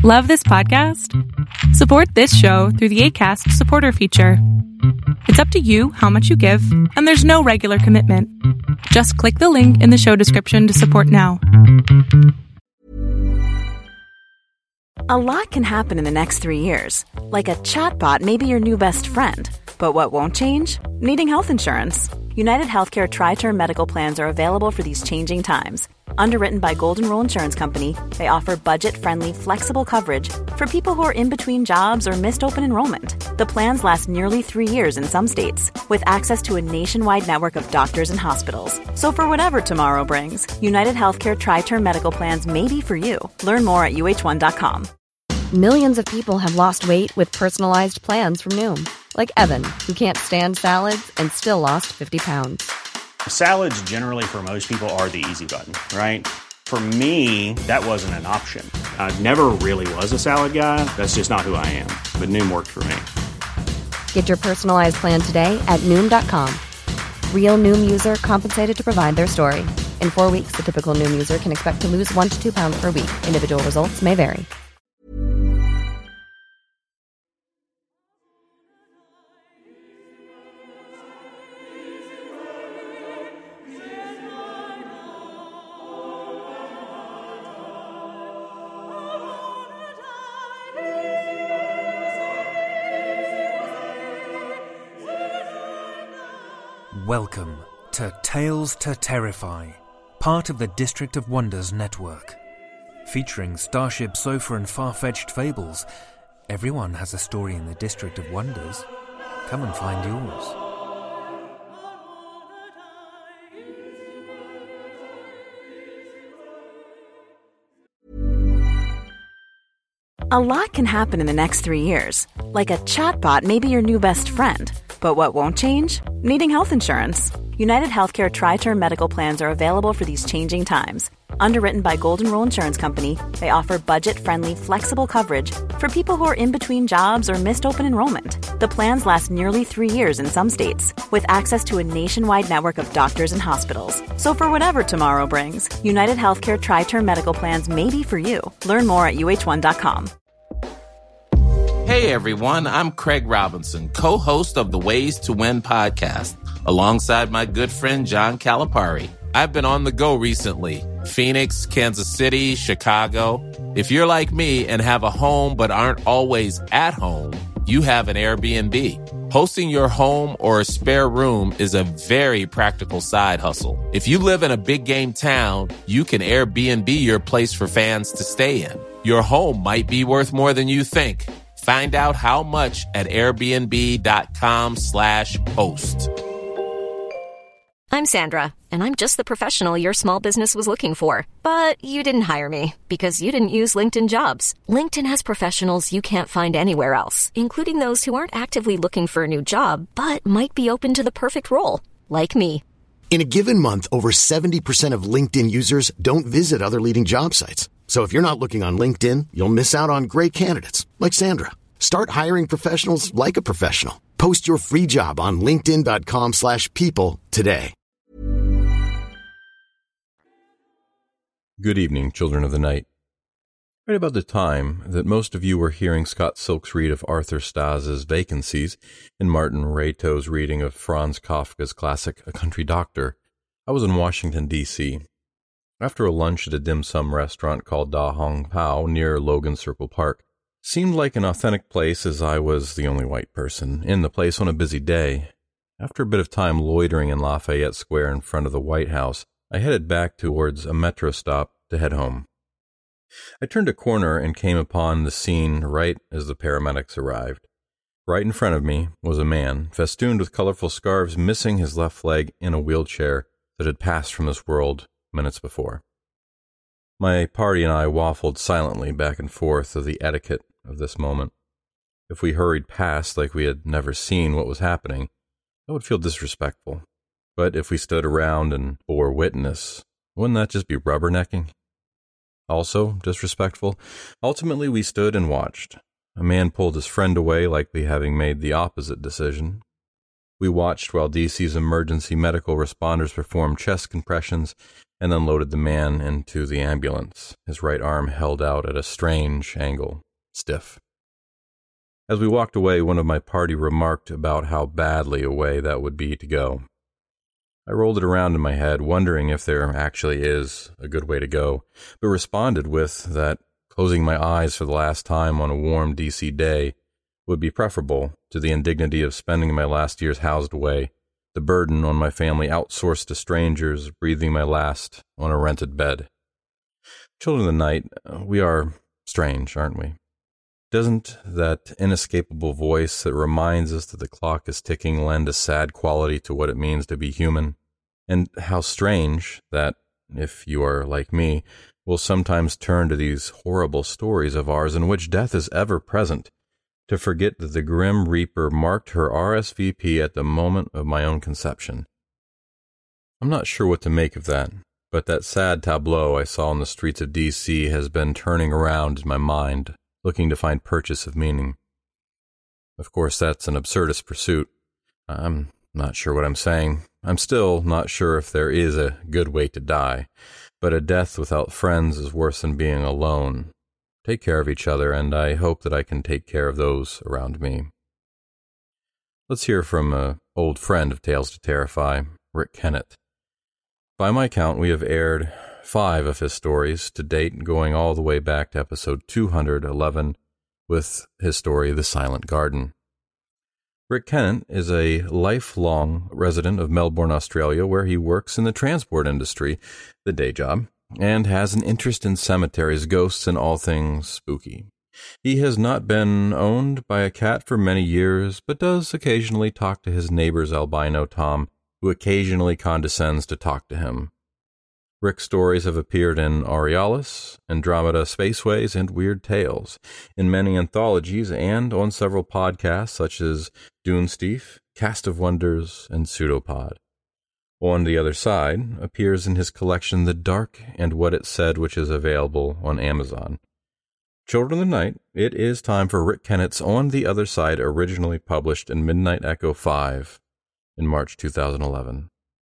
Love this podcast? Support this show through the Acast supporter feature. It's up to you how much you give, and there's no regular commitment. Just click the link in the show description to support now. A lot can happen in the next 3 years. Like a chatbot may be your new best friend. But what won't change? Needing health insurance. United Healthcare Tri-Term Medical Plans are available for these changing times. Underwritten by Golden Rule Insurance Company, they offer budget-friendly, flexible coverage for people who are in between jobs or missed open enrollment. The plans last nearly 3 years in some states, with access to a nationwide network of doctors and hospitals. So for whatever tomorrow brings, United Healthcare Tri-Term Medical Plans may be for you. Learn more at uh1.com. Millions of people have lost weight with personalized plans from Noom. Like Evan, who can't stand salads and still lost 50 pounds. Salads generally for most people are the easy button, right? For me, that wasn't an option. I never really was a salad guy. That's just not who I am. But Noom worked for me. Get your personalized plan today at Noom.com. Real Noom user compensated to provide their story. In 4 weeks, the typical Noom user can expect to lose 1 to 2 pounds per week. Individual results may vary. Welcome to Tales to Terrify, part of the District of Wonders network. Featuring Starship Sofa and far-fetched fables, everyone has a story in the District of Wonders. Come and find yours. A lot can happen in the next 3 years. Like a chatbot may be your new best friend. But what won't change? Needing health insurance. United Healthcare Tri-Term Medical Plans are available for these changing times. Underwritten by Golden Rule Insurance Company, they offer budget-friendly, flexible coverage for people who are in between jobs or missed open enrollment. The plans last nearly 3 years in some states, with access to a nationwide network of doctors and hospitals. So for whatever tomorrow brings, United Healthcare Tri-Term Medical Plans may be for you. Learn more at uh1.com. Hey everyone, I'm Craig Robinson, co-host of the Ways to Win podcast, alongside my good friend John Calipari. I've been on the go recently. Phoenix, Kansas City, Chicago. If you're like me and have a home but aren't always at home, you have an Airbnb. Hosting your home or a spare room is a very practical side hustle. If you live in a big game town, you can Airbnb your place for fans to stay in. Your home might be worth more than you think. Find out how much at airbnb.com/host. I'm Sandra, and I'm just the professional your small business was looking for. But you didn't hire me because you didn't use LinkedIn Jobs. LinkedIn has professionals you can't find anywhere else, including those who aren't actively looking for a new job, but might be open to the perfect role, like me. In a given month, over 70% of LinkedIn users don't visit other leading job sites. So if you're not looking on LinkedIn, you'll miss out on great candidates like Sandra. Start hiring professionals like a professional. Post your free job on linkedin.com/people today. Good evening, children of the night. Right about the time that most of you were hearing Scott Silk's read of Arthur Stas's Vacancies and Martin Rato's reading of Franz Kafka's classic A Country Doctor, I was in Washington, D.C. After a lunch at a dim sum restaurant called Da Hong Pao near Logan Circle Park. Seemed like an authentic place as I was the only white person in the place on a busy day. After a bit of time loitering in Lafayette Square in front of the White House, I headed back towards a metro stop to head home. I turned a corner and came upon the scene right as the paramedics arrived. Right in front of me was a man, festooned with colorful scarves, missing his left leg in a wheelchair that had passed from this world minutes before. My party and I waffled silently back and forth of the etiquette of this moment. If we hurried past like we had never seen what was happening, that would feel disrespectful. But if we stood around and bore witness, wouldn't that just be rubbernecking? Also disrespectful. Ultimately, we stood and watched. A man pulled his friend away, likely having made the opposite decision. We watched while DC's emergency medical responders performed chest compressions and then loaded the man into the ambulance, his right arm held out at a strange angle, stiff. As we walked away, one of my party remarked about how badly a way that would be to go. I rolled it around in my head, wondering if there actually is a good way to go, but responded with that closing my eyes for the last time on a warm DC day would be preferable to the indignity of spending my last years housed away, the burden on my family outsourced to strangers, breathing my last on a rented bed. Children of the night, we are strange, aren't we? Doesn't that inescapable voice that reminds us that the clock is ticking lend a sad quality to what it means to be human? And how strange that, if you are like me, will sometimes turn to these horrible stories of ours in which death is ever present, to forget that the grim reaper marked her RSVP at the moment of my own conception. I'm not sure what to make of that, but that sad tableau I saw in the streets of D.C. has been turning around in my mind, looking to find purchase of meaning. Of course, that's an absurdist pursuit. I'm not sure what I'm saying. I'm still not sure if there is a good way to die, but a death without friends is worse than being alone. Take care of each other, and I hope that I can take care of those around me. Let's hear from an old friend of Tales to Terrify, Rick Kennett. By my count, we have aired 5 of his stories to date, going all the way back to episode 211 with his story, The Silent Garden. Rick Kennett is a lifelong resident of Melbourne, Australia, where he works in the transport industry, the day job, and has an interest in cemeteries, ghosts, and all things spooky. He has not been owned by a cat for many years, but does occasionally talk to his neighbor's albino Tom, who occasionally condescends to talk to him. Rick's stories have appeared in Aurealis, Andromeda Spaceways, and Weird Tales, in many anthologies and on several podcasts such as Dunesteef, Cast of Wonders, and Pseudopod. On the Other Side appears in his collection The Dark and What It Said, which is available on Amazon. Children of the Night, it is time for Rick Kennett's On the Other Side, originally published in Midnight Echo 5 in March 2011.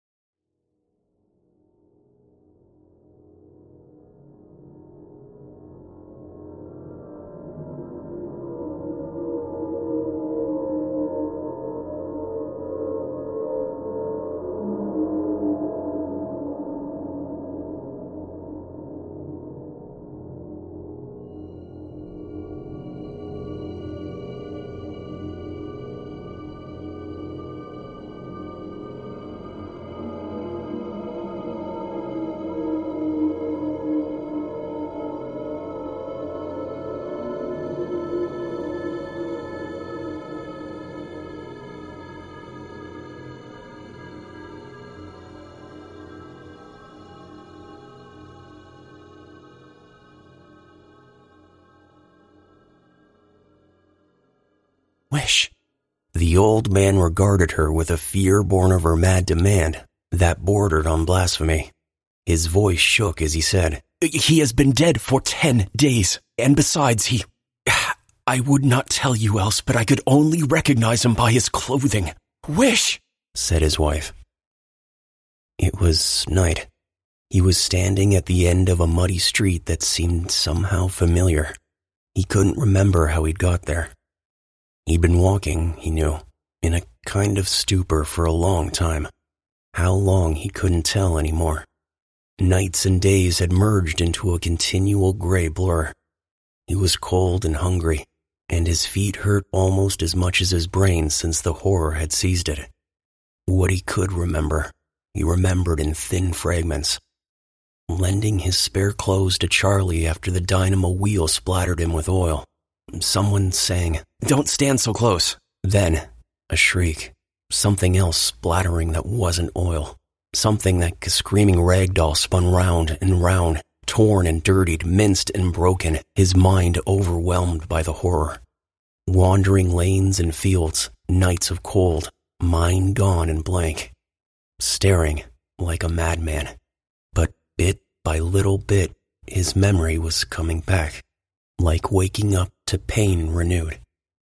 Wish. The old man regarded her with a fear born of her mad demand that bordered on blasphemy. His voice shook as he said, "He has been dead for 10 days, and besides, I would not tell you else, but I could only recognize him by his clothing." "Wish," said his wife. It was night. He was standing at the end of a muddy street that seemed somehow familiar. He couldn't remember how he'd got there. He'd been walking, he knew, in a kind of stupor for a long time. How long he couldn't tell anymore. Nights and days had merged into a continual gray blur. He was cold and hungry, and his feet hurt almost as much as his brain since the horror had seized it. What he could remember, he remembered in thin fragments. Lending his spare clothes to Charlie after the dynamo wheel splattered him with oil. Someone saying, "Don't stand so close." Then, a shriek. Something else splattering that wasn't oil. Something like a screaming ragdoll spun round and round, torn and dirtied, minced and broken, his mind overwhelmed by the horror. Wandering lanes and fields, nights of cold, mind gone and blank. Staring like a madman. But bit by little bit, his memory was coming back. Like waking up to pain renewed.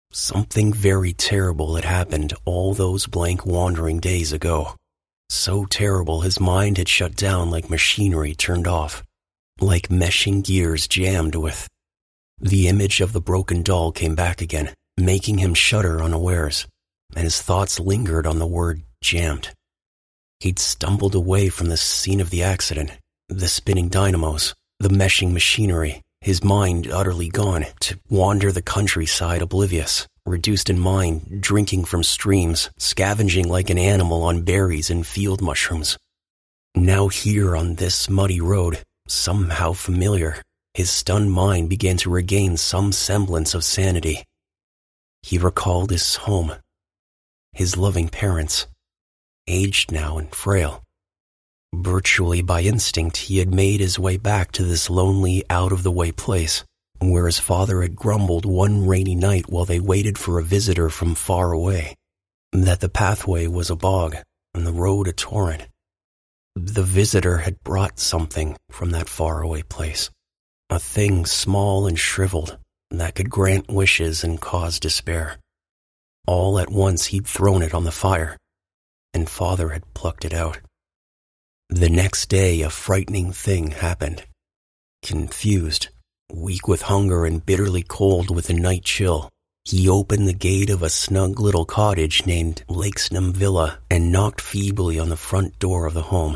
Something very terrible had happened all those blank wandering days ago. So terrible his mind had shut down like machinery turned off, like meshing gears jammed with. The image of the broken doll came back again, making him shudder unawares, and his thoughts lingered on the word jammed. He'd stumbled away from the scene of the accident, the spinning dynamos, the meshing machinery, his mind utterly gone, to wander the countryside oblivious, reduced in mind, drinking from streams, scavenging like an animal on berries and field mushrooms. Now here on this muddy road, somehow familiar, his stunned mind began to regain some semblance of sanity. He recalled his home, his loving parents, aged now and frail. Virtually by instinct, he had made his way back to this lonely, out-of-the-way place, where his father had grumbled one rainy night while they waited for a visitor from far away, that the pathway was a bog and the road a torrent. The visitor had brought something from that faraway place, a thing small and shriveled that could grant wishes and cause despair. All at once he'd thrown it on the fire, and father had plucked it out. The next day, a frightening thing happened. Confused, weak with hunger and bitterly cold with the night chill, he opened the gate of a snug little cottage named Lakesnam Villa and knocked feebly on the front door of the home.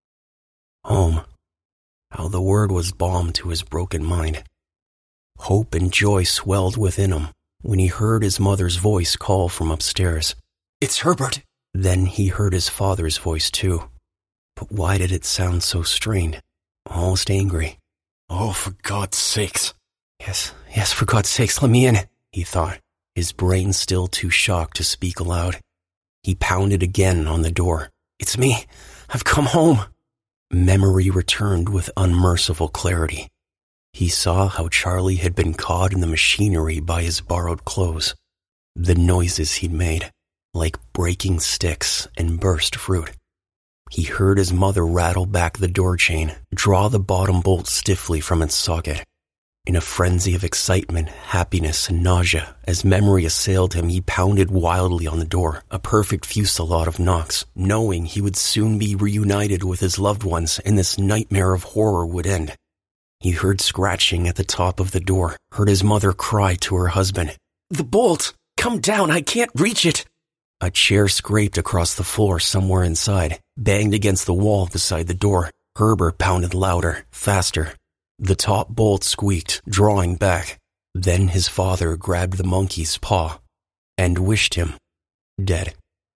Home. How the word was balm to his broken mind. Hope and joy swelled within him when he heard his mother's voice call from upstairs. "It's Herbert!" Then he heard his father's voice too. But why did it sound so strained, almost angry? "Oh, for God's sakes." Yes, for God's sakes, let me in," he thought, his brain still too shocked to speak aloud. He pounded again on the door. "It's me. I've come home." Memory returned with unmerciful clarity. He saw how Charlie had been caught in the machinery by his borrowed clothes. The noises he'd made, like breaking sticks and burst fruit. He heard his mother rattle back the door chain, draw the bottom bolt stiffly from its socket. In a frenzy of excitement, happiness, and nausea, as memory assailed him, he pounded wildly on the door, a perfect fusillade of knocks, knowing he would soon be reunited with his loved ones and this nightmare of horror would end. He heard scratching at the top of the door, heard his mother cry to her husband, "The bolt! Come down, I can't reach it!" A chair scraped across the floor somewhere inside, banged against the wall beside the door. Herbert pounded louder, faster. The top bolt squeaked, drawing back. Then his father grabbed the monkey's paw and wished him dead.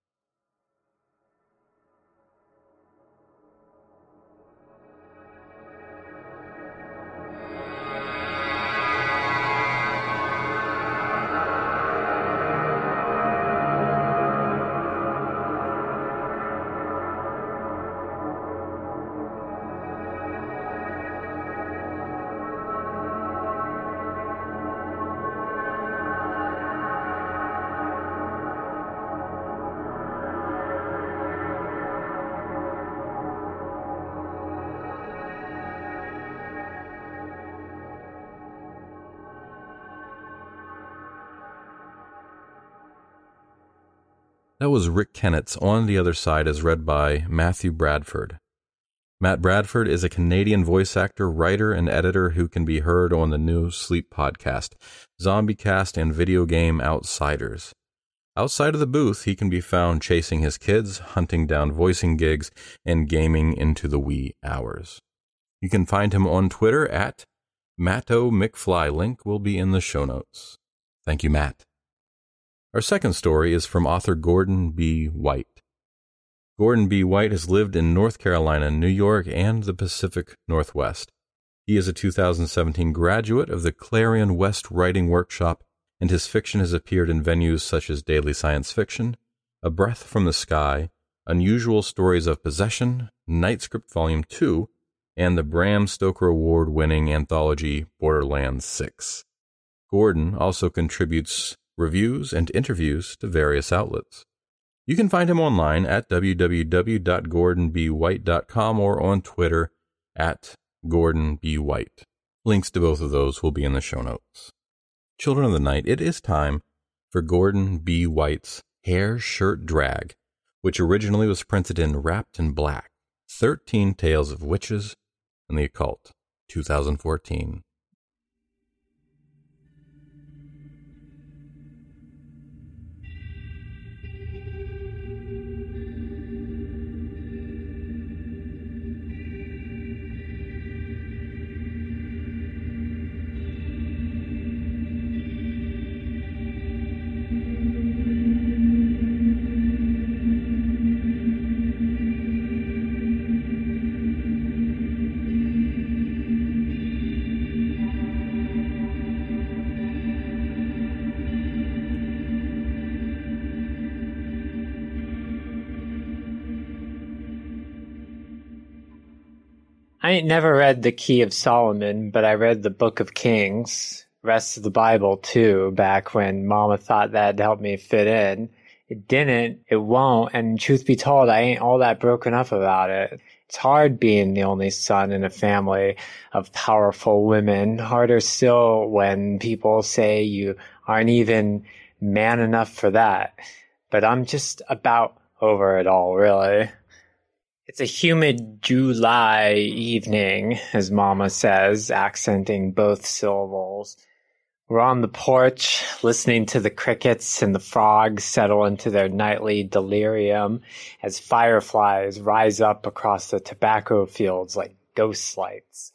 That was Rick Kennett's On the Other Side, as read by Matthew Bradford. Matt Bradford is a Canadian voice actor, writer, and editor who can be heard on the new Sleep podcast, ZombieCast, and video game Outsiders. Outside of the booth, he can be found chasing his kids, hunting down voicing gigs, and gaming into the wee hours. You can find him on Twitter at MattoMcFly. Link will be in the show notes. Thank you, Matt. Our second story is from author Gordon B. White. Gordon B. White has lived in North Carolina, New York, and the Pacific Northwest. He is a 2017 graduate of the Clarion West Writing Workshop, and his fiction has appeared in venues such as Daily Science Fiction, A Breath from the Sky, Unusual Stories of Possession, Nightscript Volume 2, and the Bram Stoker Award-winning anthology Borderlands 6. Gordon also contributes reviews and interviews to various outlets. You can find him online at www.gordonbwhite.com or on Twitter at GordonBWhite. Links to both of those will be in the show notes. Children of the Night, it is time for Gordon B. White's Hair Shirt Drag, which originally was printed in Wrapped in Black, 13 Tales of Witches and the Occult, 2014. I ain't never read The Key of Solomon, but I read the Book of Kings, rest of the Bible too, back when Mama thought that'd help me fit in. It didn't, it won't, and truth be told, I ain't all that broken up about it. It's hard being the only son in a family of powerful women. Harder still when people say you aren't even man enough for that. But I'm just about over it all, really. It's a humid July evening, as Mama says, accenting both syllables. We're on the porch, listening to the crickets and the frogs settle into their nightly delirium as fireflies rise up across the tobacco fields like ghost lights.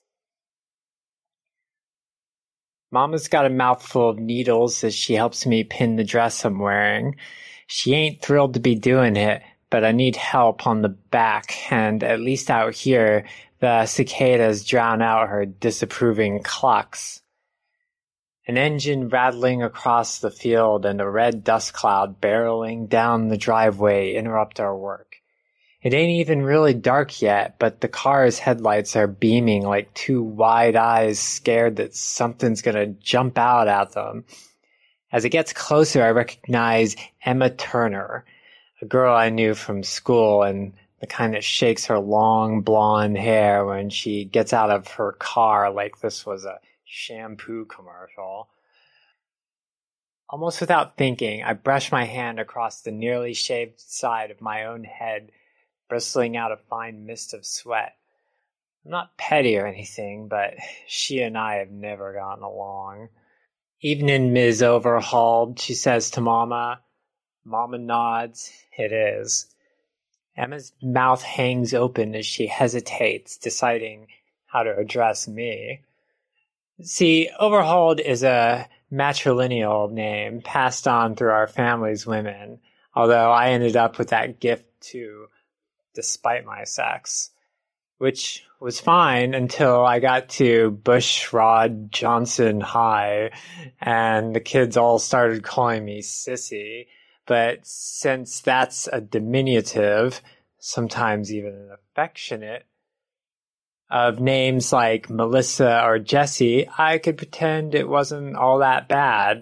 Mama's got a mouthful of needles as she helps me pin the dress I'm wearing. She ain't thrilled to be doing it, but I need help on the back, and at least out here, the cicadas drown out her disapproving clucks. An engine rattling across the field and a red dust cloud barreling down the driveway interrupt our work. It ain't even really dark yet, but the car's headlights are beaming like two wide eyes scared that something's gonna jump out at them. As it gets closer, I recognize Emma Turner, a girl I knew from school, and the kind that shakes her long blonde hair when she gets out of her car like this was a shampoo commercial. Almost without thinking, I brush my hand across the nearly shaved side of my own head, bristling out a fine mist of sweat. I'm not petty or anything, but she and I have never gotten along. "Evening, Ms. Overhauled," she says to Mama. Mama nods. It is. Emma's mouth hangs open as she hesitates, deciding how to address me. See, Overhauled is a matrilineal name passed on through our family's women, although I ended up with that gift too, despite my sex, which was fine until I got to Bushrod Johnson High, and the kids all started calling me Sissy. But since that's a diminutive, sometimes even an affectionate, of names like Melissa or Jessie, I could pretend it wasn't all that bad.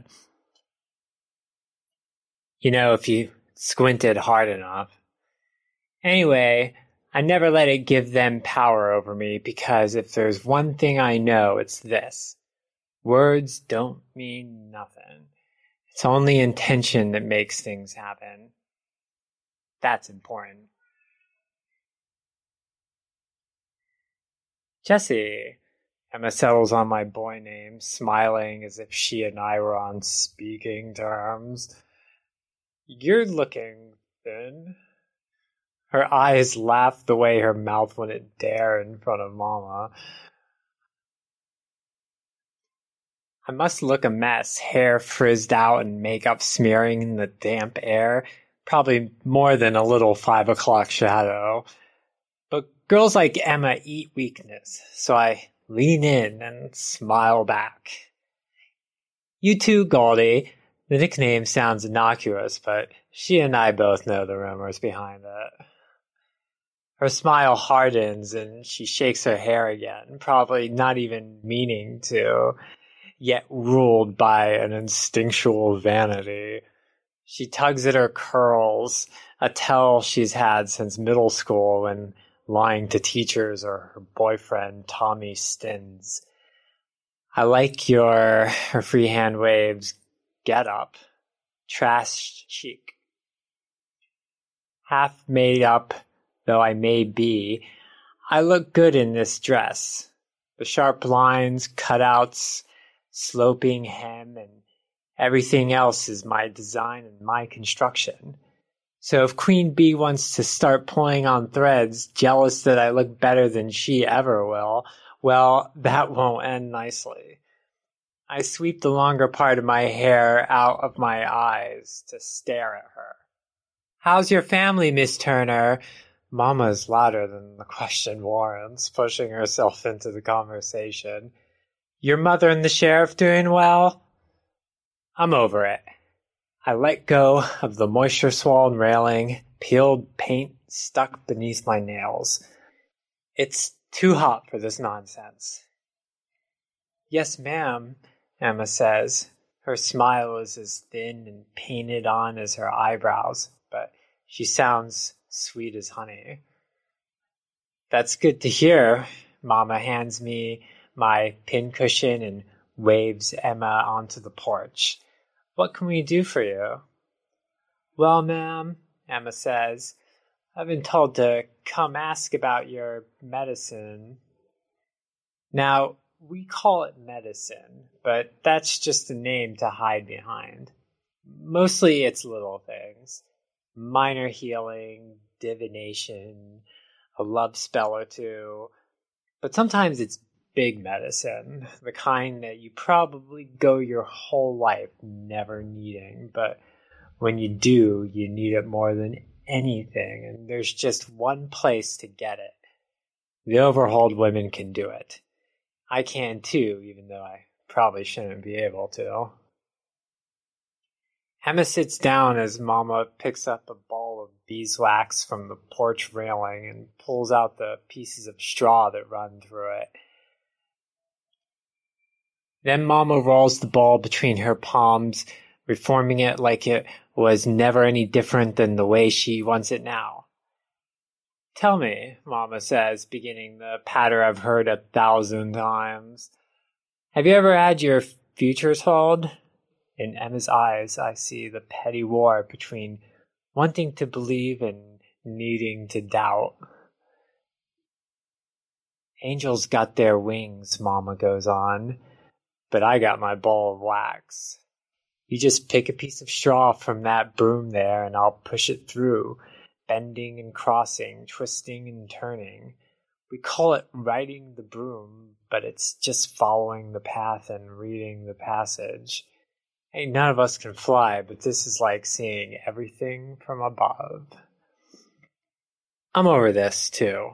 You know, if you squinted hard enough. Anyway, I never let it give them power over me, because if there's one thing I know, it's this. Words don't mean nothing. It's only intention that makes things happen. That's important. Jessie. Emma settles on my boy name, smiling as if she and I were on speaking terms. You're looking thin. Her eyes laughed the way her mouth wouldn't dare in front of Mama. I must look a mess, hair frizzed out and makeup smearing in the damp air. Probably more than a little 5 o'clock shadow. But girls like Emma eat weakness, so I lean in and smile back. You too, Goldie. The nickname sounds innocuous, but she and I both know the rumors behind it. Her smile hardens and she shakes her hair again, probably not even meaning to, yet ruled by an instinctual vanity. She tugs at her curls, a tell she's had since middle school when lying to teachers or her boyfriend, Tommy Stins. I like your freehand waves get up. trash chic. Half made up though I may be, I look good in this dress. The sharp lines, cutouts, sloping hem, and everything else is my design and my construction. So if Queen Bee wants to start pulling on threads, jealous that I look better than she ever will, well, that won't end nicely. I sweep the longer part of my hair out of my eyes to stare at her. "How's your family, Miss Turner?" Mama is louder than the question warrants, pushing herself into the conversation. "Your mother and the sheriff doing well?" I'm over it. I let go of the moisture-swollen railing, peeled paint stuck beneath my nails. It's too hot for this nonsense. "Yes, ma'am," Emma says. Her smile is as thin and painted on as her eyebrows, but she sounds sweet as honey. "That's good to hear." Mama hands me my pincushion and waves Emma onto the porch. "What can we do for you?" "Well, ma'am," Emma says, "I've been told to come ask about your medicine." Now, we call it medicine, but that's just a name to hide behind. Mostly it's little things. Minor healing, divination, a love spell or two. But sometimes it's big medicine, the kind that you probably go your whole life never needing, but when you do, you need it more than anything, and there's just one place to get it. The Overhold women can do it. I can too, even though I probably shouldn't be able to. Emma sits down as Mama picks up a ball of beeswax from the porch railing and pulls out the pieces of straw that run through it. Then Mama rolls the ball between her palms, reforming it like it was never any different than the way she wants it now. "Tell me," Mama says, beginning the patter I've heard 1,000 times. "Have you ever had your future told?" In Emma's eyes, I see the petty war between wanting to believe and needing to doubt. "Angels got their wings," Mama goes on, "but I got my ball of wax. You just pick a piece of straw from that broom there and I'll push it through, bending and crossing, twisting and turning. We call it riding the broom, but it's just following the path and reading the passage. Ain't none of us can fly, but this is like seeing everything from above." I'm over this, too.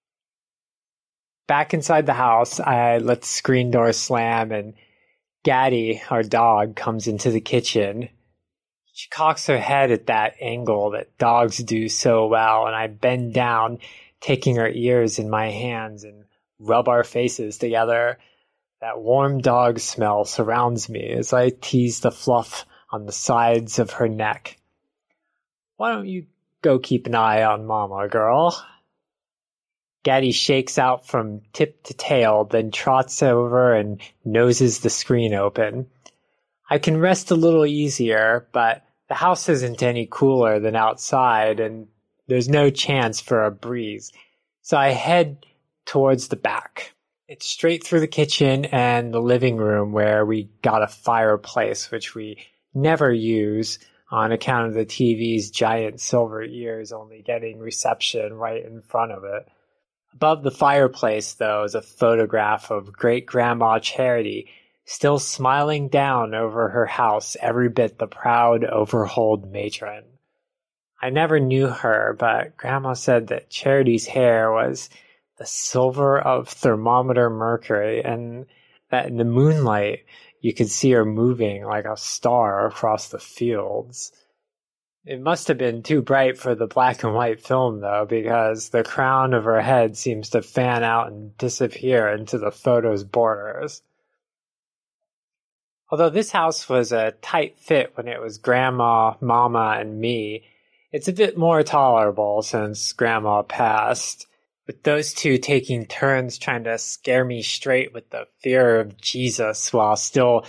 Back inside the house, I let the screen door slam and Gaddy, our dog, comes into the kitchen. She cocks her head at that angle that dogs do so well, and I bend down, taking her ears in my hands and rub our faces together. That warm dog smell surrounds me as I tease the fluff on the sides of her neck. "Why don't you go keep an eye on Mama, girl?" Gaddy shakes out from tip to tail, then trots over and noses the screen open. I can rest a little easier, but the house isn't any cooler than outside, and there's no chance for a breeze, so I head towards the back. It's straight through the kitchen and the living room where we got a fireplace, which we never use on account of the TV's giant silver ears only getting reception right in front of it. Above the fireplace, though, is a photograph of Great-Grandma Charity, still smiling down over her house, every bit the proud Overhold matron. I never knew her, but Grandma said that Charity's hair was the silver of thermometer mercury, and that in the moonlight you could see her moving like a star across the fields. It must have been too bright for the black and white film, though, because the crown of her head seems to fan out and disappear into the photo's borders. Although this house was a tight fit when it was Grandma, Mama, and me, it's a bit more tolerable since Grandma passed, with those two taking turns trying to scare me straight with the fear of Jesus while still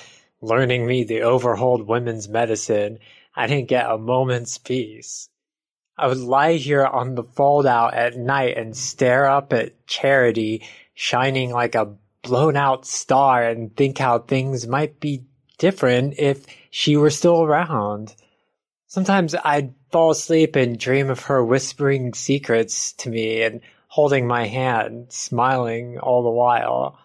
learning me the overhauled women's medicine, I didn't get a moment's peace. I would lie here on the fold-out at night and stare up at Charity shining like a blown-out star and think how things might be different if she were still around. Sometimes I'd fall asleep and dream of her whispering secrets to me and holding my hand, smiling all the while.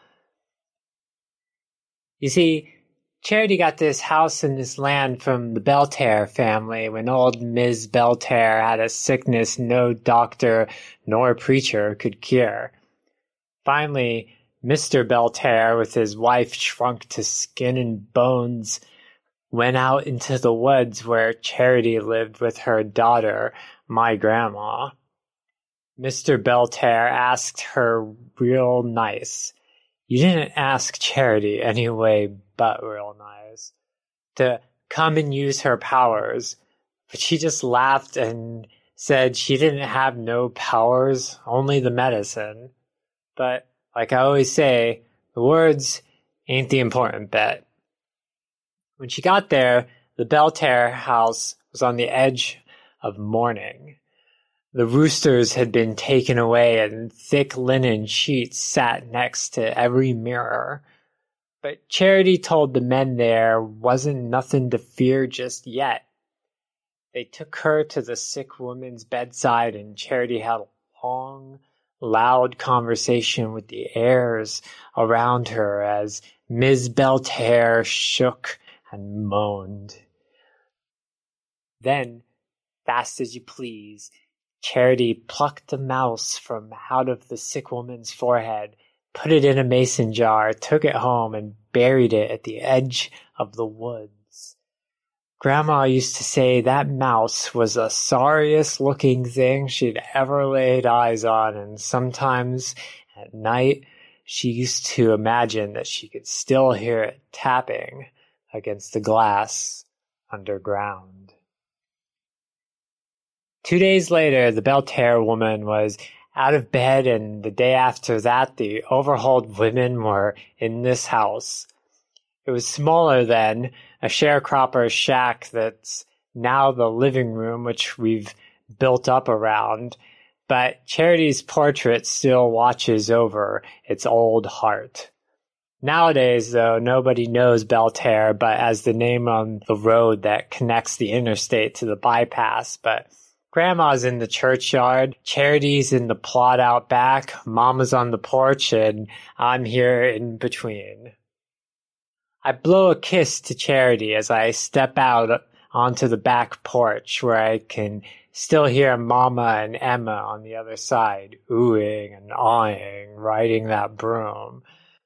You see, Charity got this house and this land from the Belterre family when old Ms. Belterre had a sickness no doctor nor preacher could cure. Finally, Mr. Belterre, with his wife shrunk to skin and bones, went out into the woods where Charity lived with her daughter, my grandma. Mr. Belterre asked her real nice. You didn't ask Charity anyway but real nice, to come and use her powers, but she just laughed and said she didn't have no powers, only the medicine. But, like I always say, the words ain't the important bit. When she got there, the Belterre house was on the edge of mourning. The roosters had been taken away and thick linen sheets sat next to every mirror. But Charity told the men there wasn't nothing to fear just yet. They took her to the sick woman's bedside and Charity had a long, loud conversation with the airs around her as Ms. Belterre shook and moaned. Then, fast as you please, Charity plucked a mouse from out of the sick woman's forehead, put it in a mason jar, took it home, and buried it at the edge of the woods. Grandma used to say that mouse was the sorriest looking thing she'd ever laid eyes on, and sometimes at night she used to imagine that she could still hear it tapping against the glass underground. 2 days later, the Belterre woman was out of bed, and the day after that, the overhauled women were in this house. It was smaller then, a sharecropper's shack that's now the living room, which we've built up around, but Charity's portrait still watches over its old heart. Nowadays, though, nobody knows Belterre but as the name on the road that connects the interstate to the bypass, but Grandma's in the churchyard, Charity's in the plot out back, Mama's on the porch, and I'm here in between. I blow a kiss to Charity as I step out onto the back porch where I can still hear Mama and Emma on the other side, oohing and awing, riding that broom.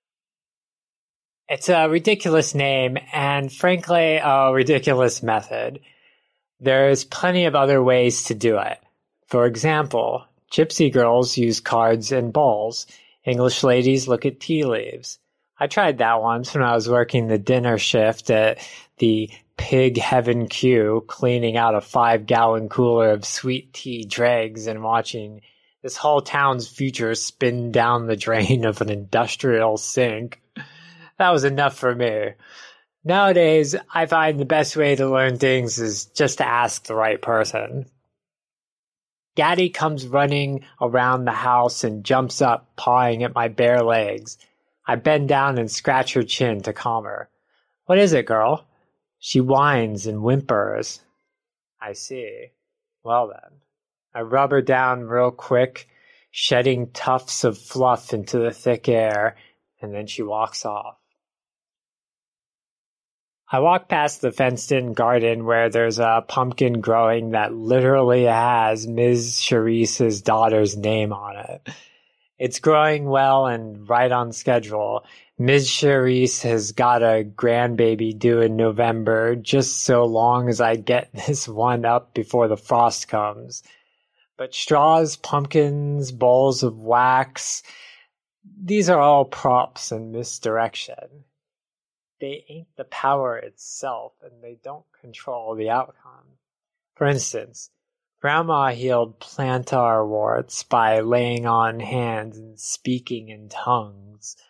It's a ridiculous name and, frankly, a ridiculous method. There's plenty of other ways to do it. For example, gypsy girls use cards and balls. English ladies look at tea leaves. I tried that once when I was working the dinner shift at the Pig Heaven Q, cleaning out a 5-gallon cooler of sweet tea dregs and watching this whole town's future spin down the drain of an industrial sink. That was enough for me. Nowadays, I find the best way to learn things is just to ask the right person. Gaddy comes running around the house and jumps up, pawing at my bare legs. I bend down and scratch her chin to calm her. What is it, girl? She whines and whimpers. I see. Well then. I rub her down real quick, shedding tufts of fluff into the thick air, and then she walks off. I walk past the fenced-in garden where there's a pumpkin growing that literally has Ms. Cherise's daughter's name on it. It's growing well and right on schedule. Ms. Cherise has got a grandbaby due in November, just so long as I get this one up before the frost comes. But straws, pumpkins, bowls of wax, these are all props and misdirection. They ain't the power itself, and they don't control the outcome. For instance, Grandma healed plantar warts by laying on hands and speaking in tongues.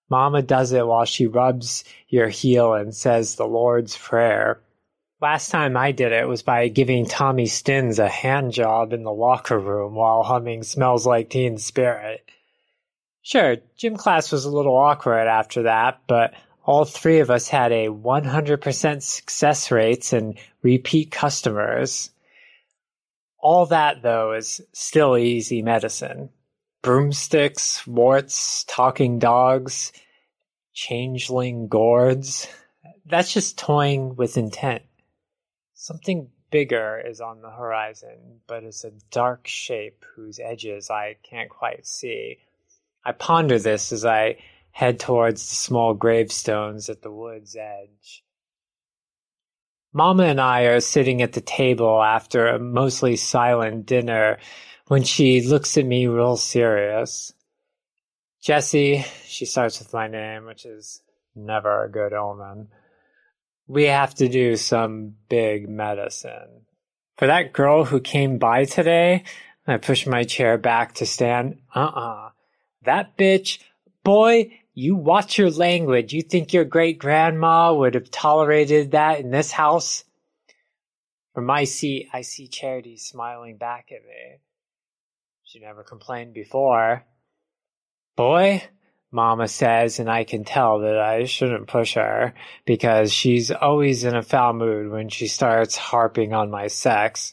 Mama does it while she rubs your heel and says the Lord's Prayer. Last time I did it was by giving Tommy Stins a hand job in the locker room while humming Smells Like Teen Spirit. Sure, gym class was a little awkward after that, but all three of us had a 100% success rates and repeat customers. All that, though, is still easy medicine. Broomsticks, warts, talking dogs, changeling gourds. That's just toying with intent. Something bigger is on the horizon, but it's a dark shape whose edges I can't quite see. I ponder this as I head towards the small gravestones at the wood's edge. Mama and I are sitting at the table after a mostly silent dinner when she looks at me real serious. Jessie, she starts with my name, which is never a good omen. We have to do some big medicine. For that girl who came by today, I push my chair back to stand. That bitch, boy, you watch your language. You think your great-grandma would have tolerated that in this house? From my seat, I see Charity smiling back at me. She never complained before. Boy, Mama says, and I can tell that I shouldn't push her, because she's always in a foul mood when she starts harping on my sex.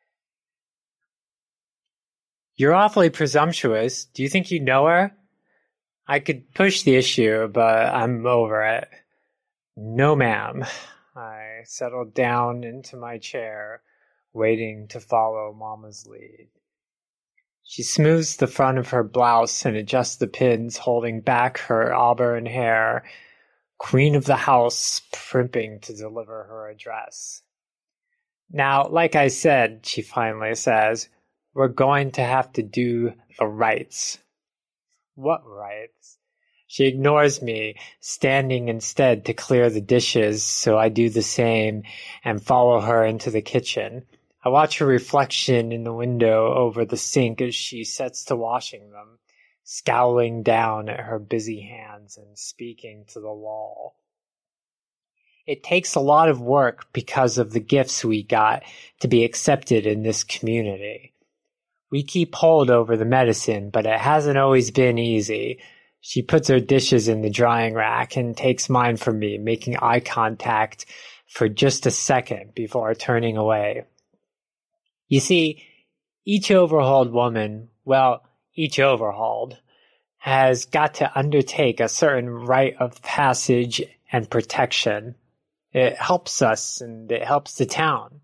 You're awfully presumptuous. Do you think you know her? I could push the issue, but I'm over it. No, ma'am. I settled down into my chair, waiting to follow Mama's lead. She smooths the front of her blouse and adjusts the pins holding back her auburn hair, queen of the house primping to deliver her address. Now, like I said, she finally says, we're going to have to do the rites. What rites? She ignores me, standing instead to clear the dishes, so I do the same and follow her into the kitchen. I watch her reflection in the window over the sink as she sets to washing them, scowling down at her busy hands and speaking to the wall. It takes a lot of work because of the gifts we got to be accepted in this community. We keep hold over the medicine, but it hasn't always been easy. She puts her dishes in the drying rack and takes mine from me, making eye contact for just a second before turning away. You see, each overhauled woman, each overhauled, has got to undertake a certain rite of passage and protection. It helps us and it helps the town.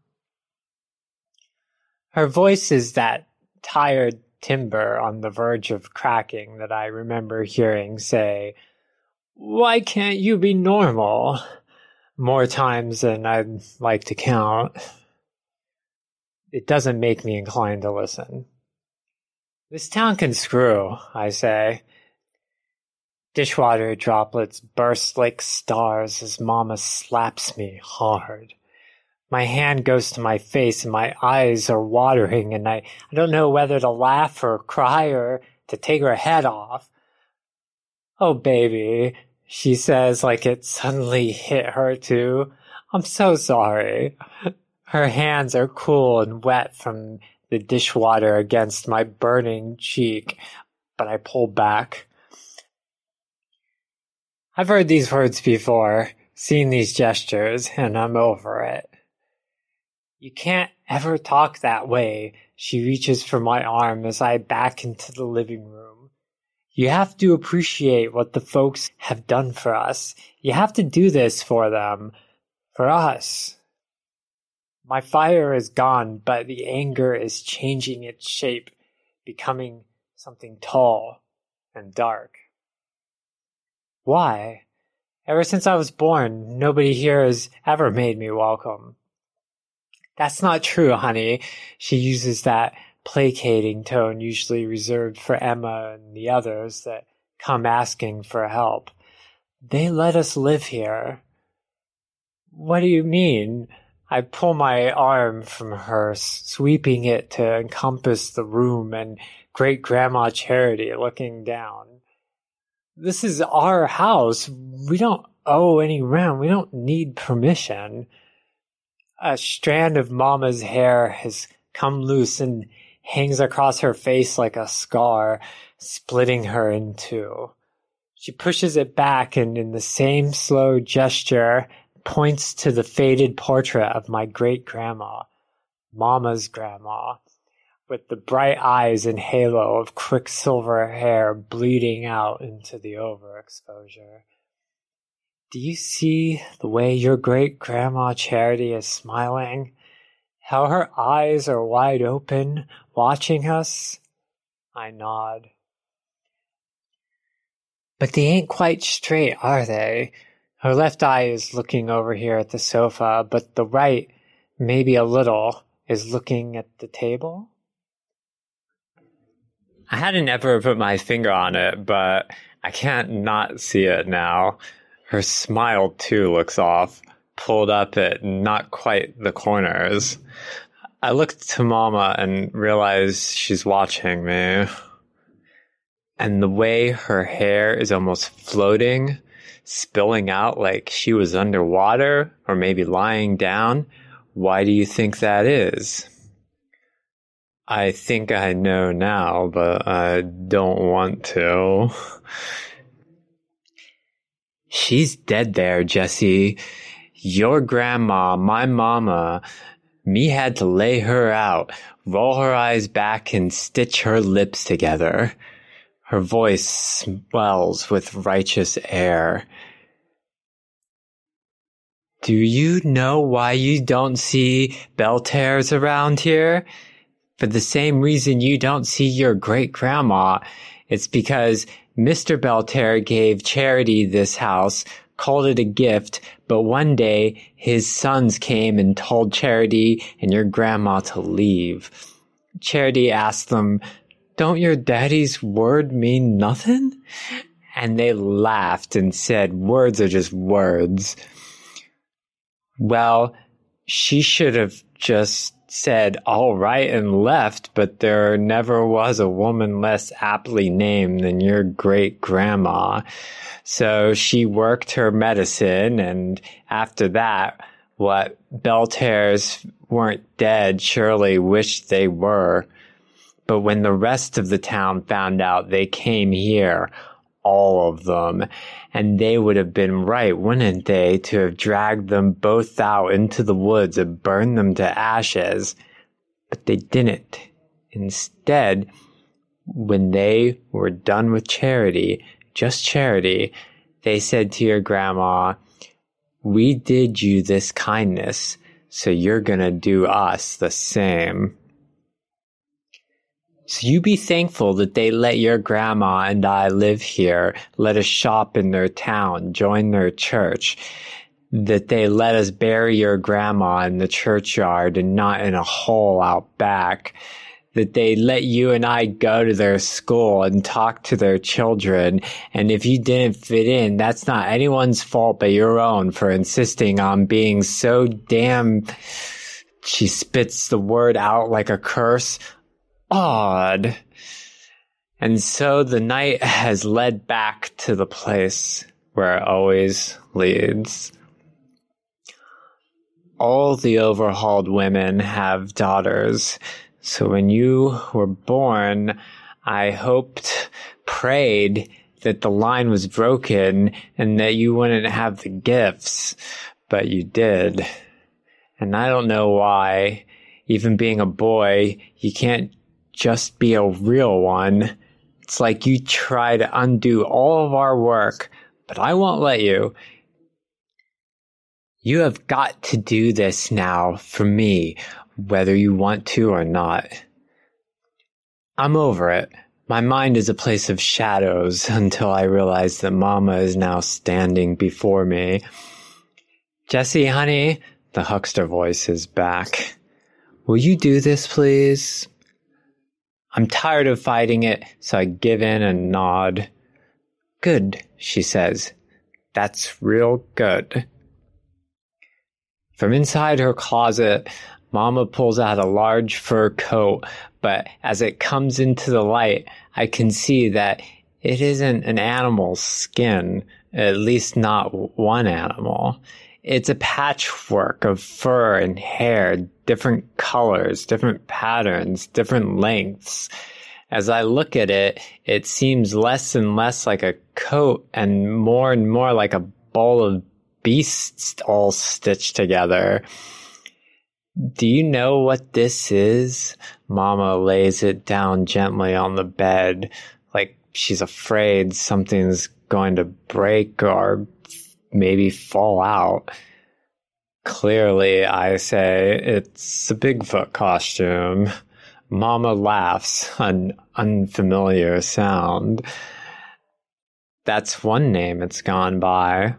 Her voice is that tired timber on the verge of cracking that I remember hearing say, "Why can't you be normal?" more times than I'd like to count. It doesn't make me inclined to listen. This town can screw, I say. Dishwater droplets burst like stars as Mama slaps me hard. My hand goes to my face and my eyes are watering and I don't know whether to laugh or cry or to take her head off. "Oh, baby," she says like it suddenly hit her too. "I'm so sorry." Her hands are cool and wet from the dishwater against my burning cheek, but I pull back. I've heard these words before, seen these gestures, and I'm over it. "You can't ever talk that way." She reaches for my arm as I back into the living room. "You have to appreciate what the folks have done for us. You have to do this for them, for us." My fire is gone, but the anger is changing its shape, becoming something tall and dark. Why? Ever since I was born, nobody here has ever made me welcome. "That's not true, honey." She uses that placating tone usually reserved for Emma and the others that come asking for help. "They let us live here." "What do you mean?" I pull my arm from her, sweeping it to encompass the room and great-grandma Charity looking down. This is our house. We don't owe any rent. We don't need permission. A strand of Mama's hair has come loose and hangs across her face like a scar, splitting her in two. She pushes it back and in the same slow gesture points to the faded portrait of my great-grandma, Mama's grandma, with the bright eyes and halo of quicksilver hair bleeding out into the overexposure. Do you see the way your great-grandma Charity is smiling? How her eyes are wide open, watching us? I nod. But they ain't quite straight, are they? Her left eye is looking over here at the sofa, but the right, maybe a little, is looking at the table? I hadn't ever put my finger on it, but I can't not see it now. Her smile, too, looks off, pulled up at not quite the corners. I look to Mama and realize she's watching me. And the way her hair is almost floating, spilling out like she was underwater or maybe lying down, why do you think that is? I think I know now, but I don't want to. She's dead there, Jesse. Your grandma, my mama, me had to lay her out, roll her eyes back, and stitch her lips together. Her voice swells with righteous air. Do you know why you don't see Belters around here? For the same reason you don't see your great-grandma. It's because Mr. Belter gave Charity this house, called it a gift, but one day his sons came and told Charity and your grandma to leave. Charity asked them, "Don't your daddy's word mean nothing?" And they laughed and said, "Words are just words." Well, she should have just said all right and left, but there never was a woman less aptly named than your great-grandma. So she worked her medicine, and after that, what Belters weren't dead surely wished they were. But when the rest of the town found out, they came here, all of them, and they would have been right, wouldn't they, to have dragged them both out into the woods and burned them to ashes. But they didn't. Instead, when they were done with Charity, just Charity, they said to your grandma, "We did you this kindness, so you're gonna do us the same." So you be thankful that they let your grandma and I live here, let us shop in their town, join their church, that they let us bury your grandma in the churchyard and not in a hole out back, that they let you and I go to their school and talk to their children, and if you didn't fit in, that's not anyone's fault but your own for insisting on being so damn... She spits the word out like a curse. Odd. And so the night has led back to the place where it always leads. All the overhauled women have daughters, so when you were born, I hoped, prayed that the line was broken and that you wouldn't have the gifts, but you did. And I don't know why, even being a boy, you can't just be a real one. It's like you try to undo all of our work, but I won't let you. You have got to do this now for me, whether you want to or not. I'm over it. My mind is a place of shadows until I realize that Mama is now standing before me. Jesse, honey, the huckster voice is back. Will you do this, please? I'm tired of fighting it, so I give in and nod. Good, she says. That's real good. From inside her closet, Mama pulls out a large fur coat, but as it comes into the light, I can see that It isn't an animal's skin, at least not one animal. It's a patchwork of fur and hair, different colors, different patterns, different lengths. As I look at it, it seems less and less like a coat and more like a bowl of beasts all stitched together. Do you know what this is? Mama lays it down gently on the bed, like she's afraid something's going to break or maybe fall out. Clearly, I say, it's a Bigfoot costume. Mama laughs, an unfamiliar sound. That's one name it's gone by.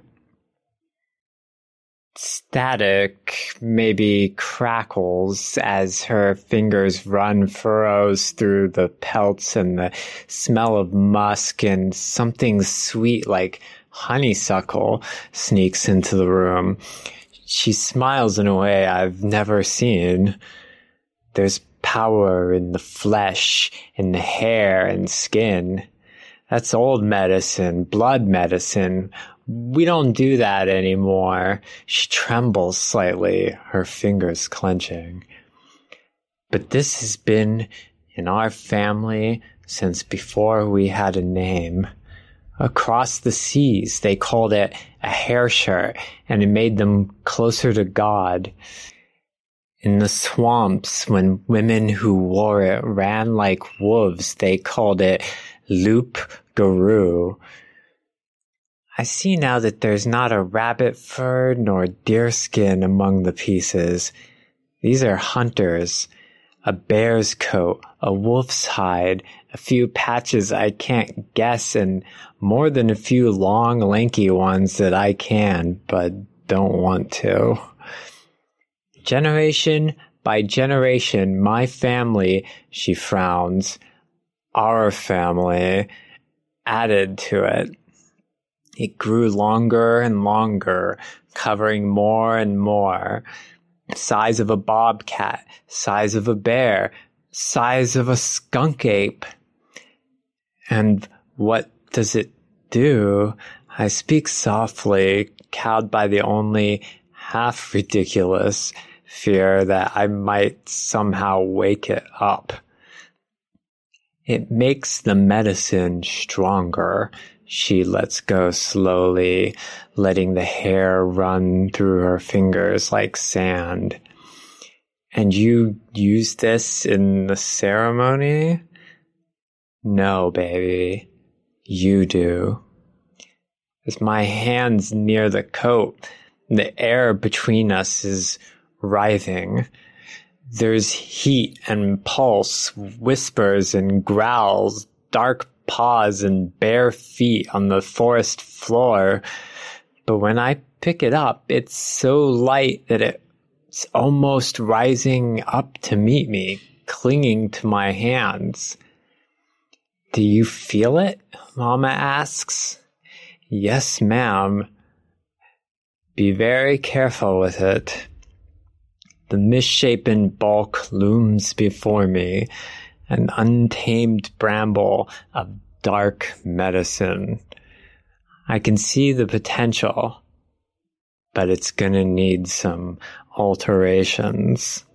Static maybe crackles as her fingers run furrows through the pelts, and the smell of musk and something sweet like honeysuckle sneaks into the room. She smiles in a way I've never seen. There's power in the flesh, in the hair and skin. That's old medicine, blood medicine. We don't do that anymore. She trembles slightly, her fingers clenching. But this has been in our family since before we had a name. Across the seas, they called it a hair shirt, and it made them closer to God. In the swamps, when women who wore it ran like wolves, they called it loup garou. I see now that there's not a rabbit fur nor deerskin among the pieces. These are hunters. A bear's coat, a wolf's hide, a few patches I can't guess, and more than a few long, lanky ones that I can, but don't want to. Generation by generation, my family, she frowns, our family, added to it. It grew longer and longer, covering more and more. Size of a bobcat, size of a bear, size of a skunk ape. And what does it do? I speak softly, cowed by the only half ridiculous fear that I might somehow wake it up. It makes the medicine stronger. She lets go slowly, letting the hair run through her fingers like sand. And you use this in the ceremony? No, baby. You do. As my hand's near the coat, the air between us is writhing. There's heat and pulse, whispers and growls, dark paws and bare feet on the forest floor. But when I pick it up, it's so light that it's almost rising up to meet me, clinging to my hands. Do you feel it? Mama asks. Yes, ma'am. Be very careful with it. The misshapen bulk looms before me, an untamed bramble of dark medicine. I can see the potential, but it's gonna need some alterations.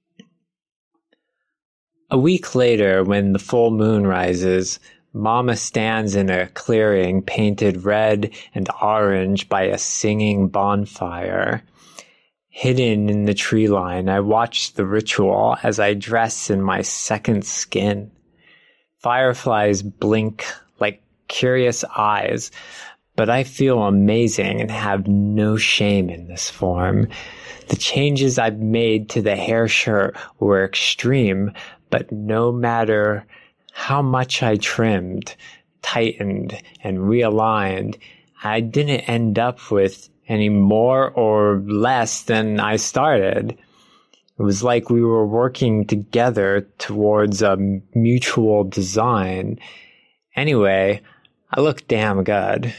A week later, when the full moon rises, Mama stands in a clearing painted red and orange by a singing bonfire. Hidden in the tree line, I watch the ritual as I dress in my second skin. Fireflies blink like curious eyes, but I feel amazing and have no shame in this form. The changes I've made to the hair shirt were extreme, but no matter how much I trimmed, tightened, and realigned, I didn't end up with any more or less than I started. It was like we were working together towards a mutual design. Anyway, I look damn good.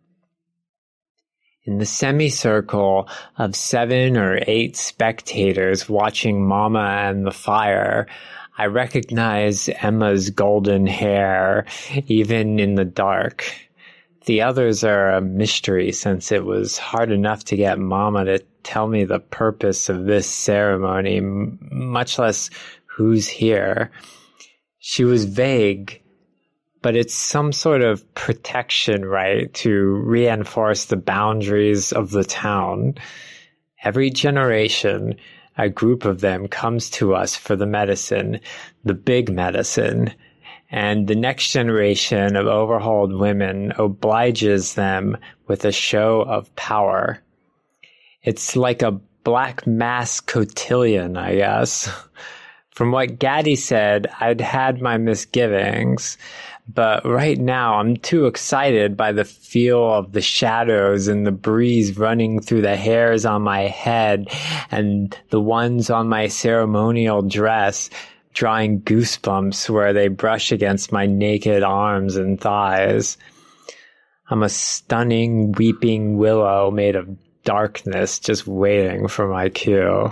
In the semicircle of 7 or 8 spectators watching Mama and the fire, I recognize Emma's golden hair, even in the dark. The others are a mystery, since it was hard enough to get Mama to tell me the purpose of this ceremony, much less who's here. She was vague, but it's some sort of protection, right, to reinforce the boundaries of the town. Every generation, a group of them comes to us for the medicine, the big medicine, and the next generation of overhauled women obliges them with a show of power. It's like a black mass cotillion, I guess. From what Gaddy said, I'd had my misgivings, but right now I'm too excited by the feel of the shadows and the breeze running through the hairs on my head and the ones on my ceremonial dress, drawing goosebumps where they brush against my naked arms and thighs. I'm a stunning, weeping willow made of darkness, just waiting for my cue.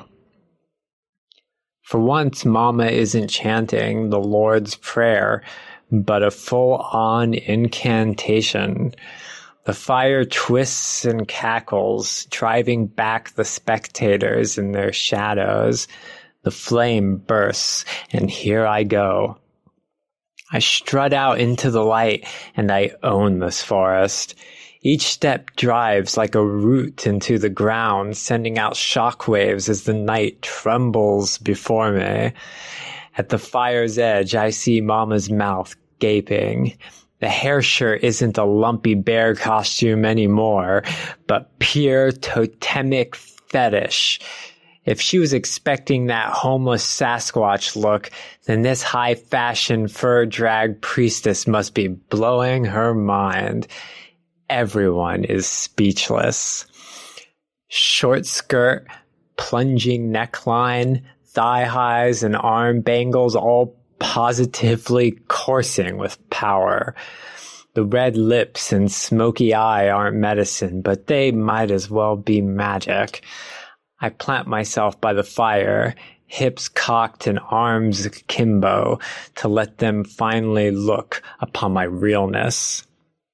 For once, Mama isn't chanting the Lord's Prayer, but a full-on incantation. The fire twists and cackles, driving back the spectators in their shadows. The flame bursts, and here I go. I strut out into the light, and I own this forest. Each step drives like a root into the ground, sending out shockwaves as the night trembles before me. At the fire's edge, I see Mama's mouth gaping. The hair shirt isn't a lumpy bear costume anymore, but pure totemic fetish. If she was expecting that homeless Sasquatch look, then this high-fashion fur drag priestess must be blowing her mind. Everyone is speechless. Short skirt, plunging neckline, thigh highs, and arm bangles all positively coursing with power. The red lips and smoky eye aren't medicine, but they might as well be magic. I plant myself by the fire, hips cocked and arms akimbo, to let them finally look upon my realness.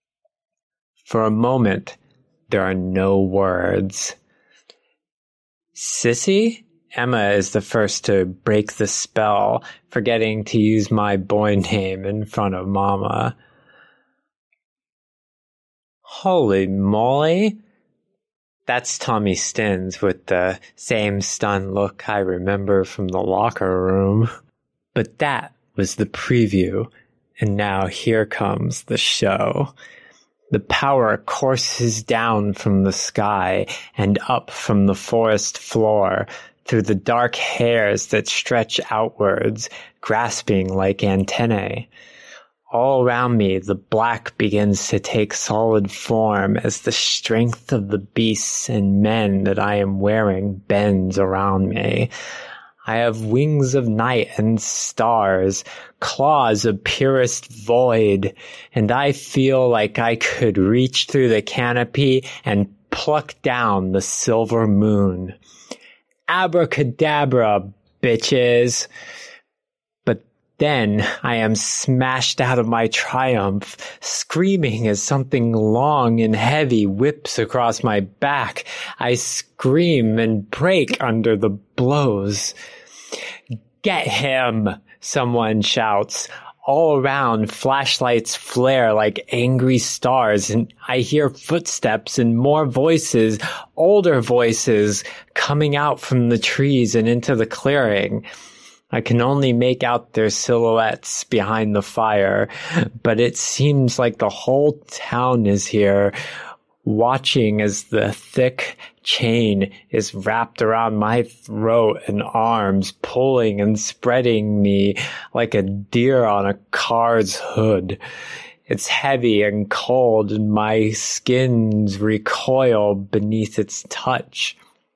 For a moment, there are no words. Sissy? Emma is the first to break the spell, forgetting to use my boy name in front of Mama. Holy moly! That's Tommy Stins with the same stunned look I remember from the locker room. But that was the preview, and now here comes the show. The power courses down from the sky and up from the forest floor through the dark hairs that stretch outwards, grasping like antennae. All around me, the black begins to take solid form as the strength of the beasts and men that I am wearing bends around me. I have wings of night and stars, claws of purest void, and I feel like I could reach through the canopy and pluck down the silver moon. Abracadabra, bitches! But then I am smashed out of my triumph, screaming as something long and heavy whips across my back. I scream and break under the blows. Get him! Someone shouts. All around, flashlights flare like angry stars, and I hear footsteps and more voices, older voices, coming out from the trees and into the clearing. I can only make out their silhouettes behind the fire, but it seems like the whole town is here, watching as the thick chain is wrapped around my throat and arms, pulling and spreading me like a deer on a car's hood. It's heavy and cold, and my skins recoil beneath its touch.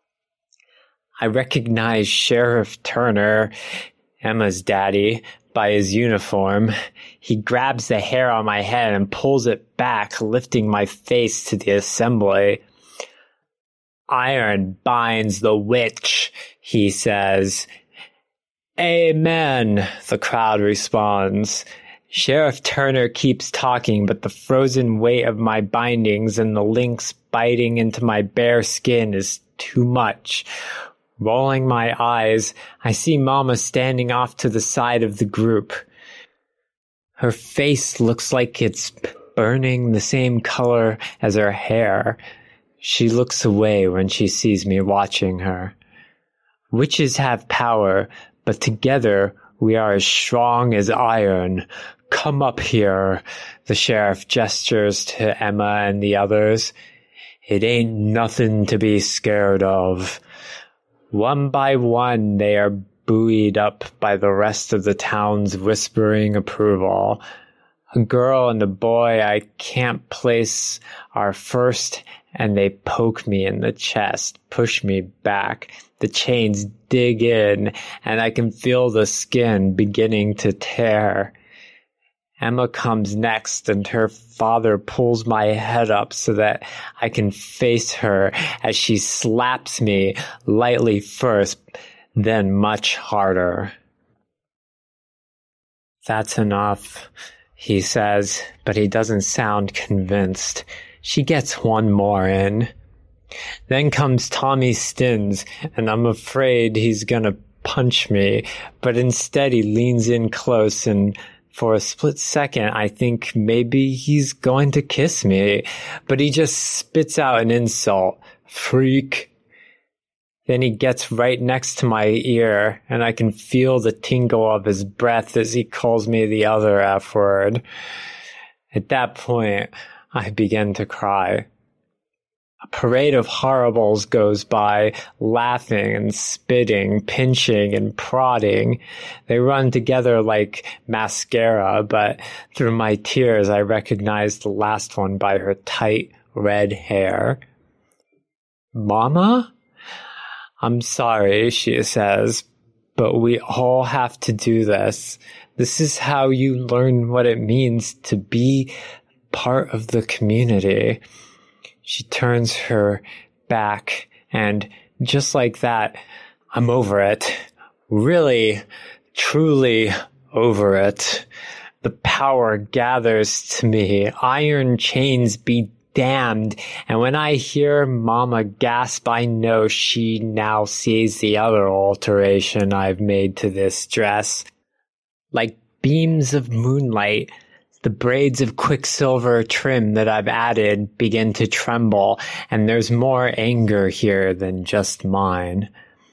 I recognize Sheriff Turner, Emma's daddy, by his uniform. He grabs the hair on my head and pulls it back, lifting my face to the assembly. Iron binds the witch, he says. "Amen," the crowd responds. Sheriff Turner keeps talking, but the frozen weight of my bindings and the links biting into my bare skin is too much. Rolling my eyes, I see Mama standing off to the side of the group. Her face looks like it's burning the same color as her hair. She looks away when she sees me watching her. Witches have power, but together we are as strong as iron. Come up here, the sheriff gestures to Emma and the others. It ain't nothing to be scared of. One by one, they are buoyed up by the rest of the town's whispering approval. A girl and a boy I can't place are first, and they poke me in the chest, push me back. The chains dig in, and I can feel the skin beginning to tear. Emma comes next, and her father pulls my head up so that I can face her as she slaps me lightly first, then much harder. "That's enough," he says, but he doesn't sound convinced. She gets one more in. Then comes Tommy Stins, and I'm afraid he's gonna punch me, but instead he leans in close, and for a split second I think maybe he's going to kiss me, but he just spits out an insult. "Freak." Then he gets right next to my ear, and I can feel the tingle of his breath as he calls me the other F word. At that point, I begin to cry. A parade of horribles goes by, laughing and spitting, pinching and prodding. They run together like mascara, but through my tears I recognize the last one by her tight red hair. "Mama? I'm sorry," she says, "but we all have to do this. This is how you learn what it means to be part of the community." She turns her back, and just like that, I'm over it. Really, truly over it. The power gathers to me. Iron chains be damned. And when I hear Mama gasp, I know she now sees the other alteration I've made to this dress. Like beams of moonlight, the braids of quicksilver trim that I've added begin to tremble, and there's more anger here than just mine.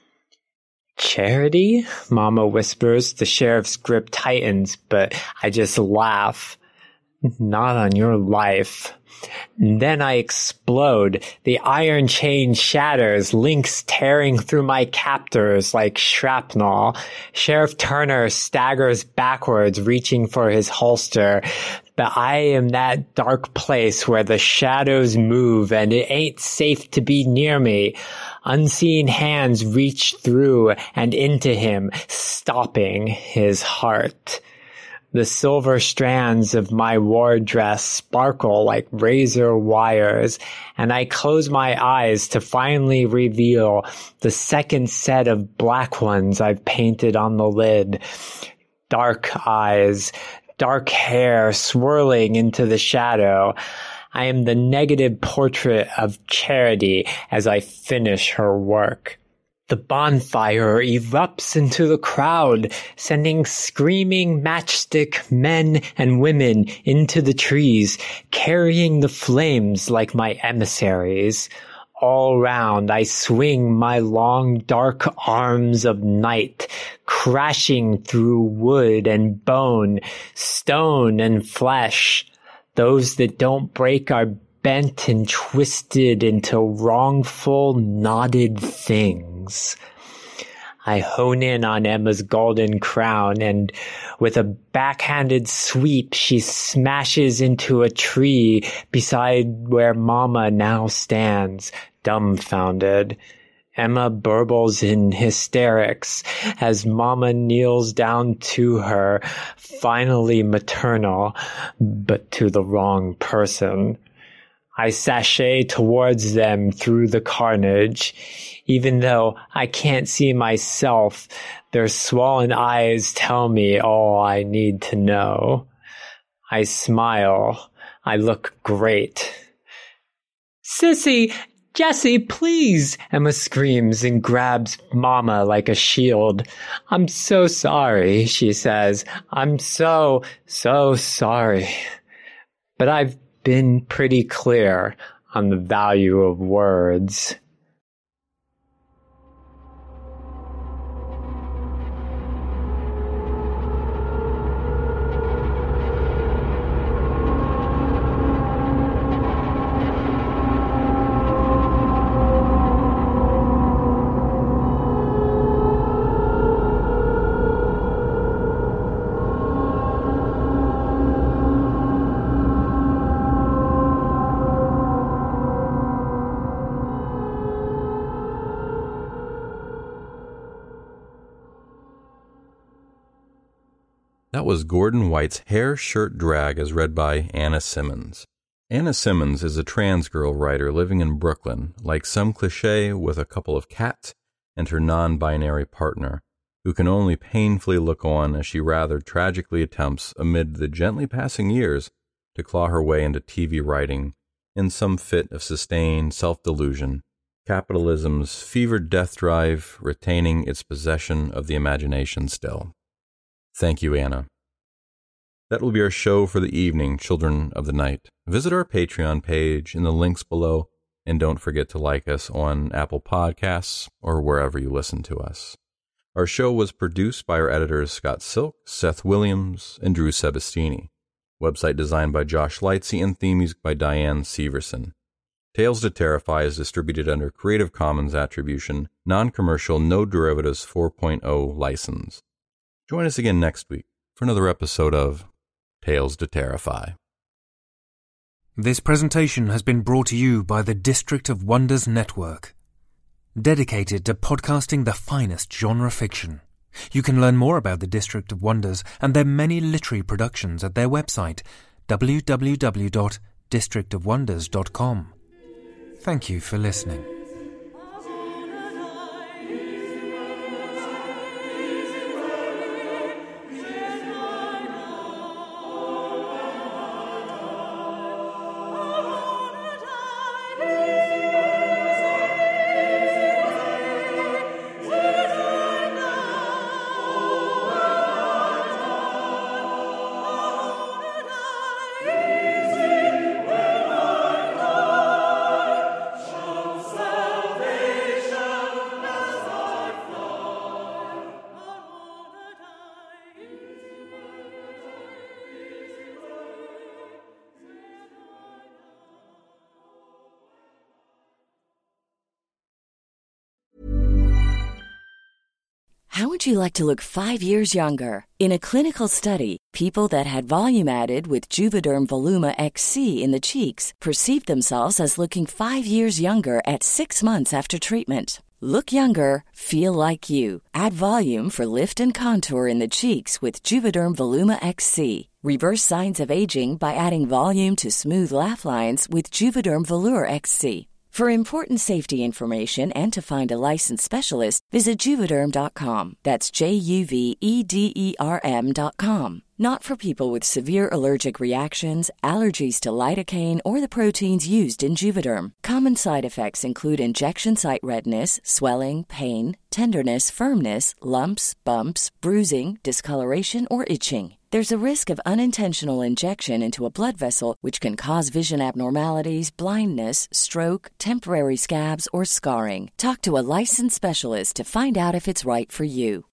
"Charity?" Mama whispers. The sheriff's grip tightens, but I just laugh. "Not on your life." Then I explode. The iron chain shatters, links tearing through my captors like shrapnel. Sheriff Turner staggers backwards, reaching for his holster. But I am that dark place where the shadows move, and it ain't safe to be near me. Unseen hands reach through and into him, stopping his heart. The silver strands of my war dress sparkle like razor wires, and I close my eyes to finally reveal the second set of black ones I've painted on the lid. Dark eyes, dark hair swirling into the shadow. I am the negative portrait of Charity as I finish her work. The bonfire erupts into the crowd, sending screaming matchstick men and women into the trees, carrying the flames like my emissaries. All round I swing my long dark arms of night, crashing through wood and bone, stone and flesh. Those that don't break are bent and twisted into wrongful, knotted things. I hone in on Emma's golden crown, and with a backhanded sweep, she smashes into a tree beside where Mama now stands, dumbfounded. Emma burbles in hysterics as Mama kneels down to her, finally maternal, but to the wrong person. I sashay towards them through the carnage. Even though I can't see myself, their swollen eyes tell me all I need to know. I smile. I look great. "Sissy! Jessie, please!" Emma screams and grabs Mama like a shield. "I'm so sorry," she says. "I'm so sorry. But I've been pretty clear on the value of words." That was Gordon White's Hair Shirt Drag as read by Anna Simmons. Anna Simmons is a trans girl writer living in Brooklyn, like some cliché, with a couple of cats and her non-binary partner, who can only painfully look on as she rather tragically attempts, amid the gently passing years, to claw her way into TV writing in some fit of sustained self-delusion, capitalism's fevered death drive retaining its possession of the imagination still. Thank you, Anna. That will be our show for the evening, Children of the Night. Visit our Patreon page in the links below, and don't forget to like us on Apple Podcasts or wherever you listen to us. Our show was produced by our editors Scott Silk, Seth Williams, and Drew Sebastini. Website designed by Josh Lightsey and theme music by Diane Severson. Tales to Terrify is distributed under Creative Commons Attribution, Non-Commercial, No Derivatives 4.0 license. Join us again next week for another episode of Tales to Terrify. This presentation has been brought to you by the District of Wonders Network, dedicated to podcasting the finest genre fiction. You can learn more about the District of Wonders and their many literary productions at their website, www.districtofwonders.com. Thank you for listening. How would you like to look 5 years younger? In a clinical study, people that had volume added with Juvederm Voluma XC in the cheeks perceived themselves as looking 5 years younger at 6 months after treatment. Look younger, feel like you. Add volume for lift and contour in the cheeks with Juvederm Voluma XC. Reverse signs of aging by adding volume to smooth laugh lines with Juvederm Volure XC. For important safety information and to find a licensed specialist, visit Juvederm.com. That's JUVEDERM.com. Not for people with severe allergic reactions, allergies to lidocaine, or the proteins used in Juvederm. Common side effects include injection site redness, swelling, pain, tenderness, firmness, lumps, bumps, bruising, discoloration, or itching. There's a risk of unintentional injection into a blood vessel, which can cause vision abnormalities, blindness, stroke, temporary scabs, or scarring. Talk to a licensed specialist to find out if it's right for you.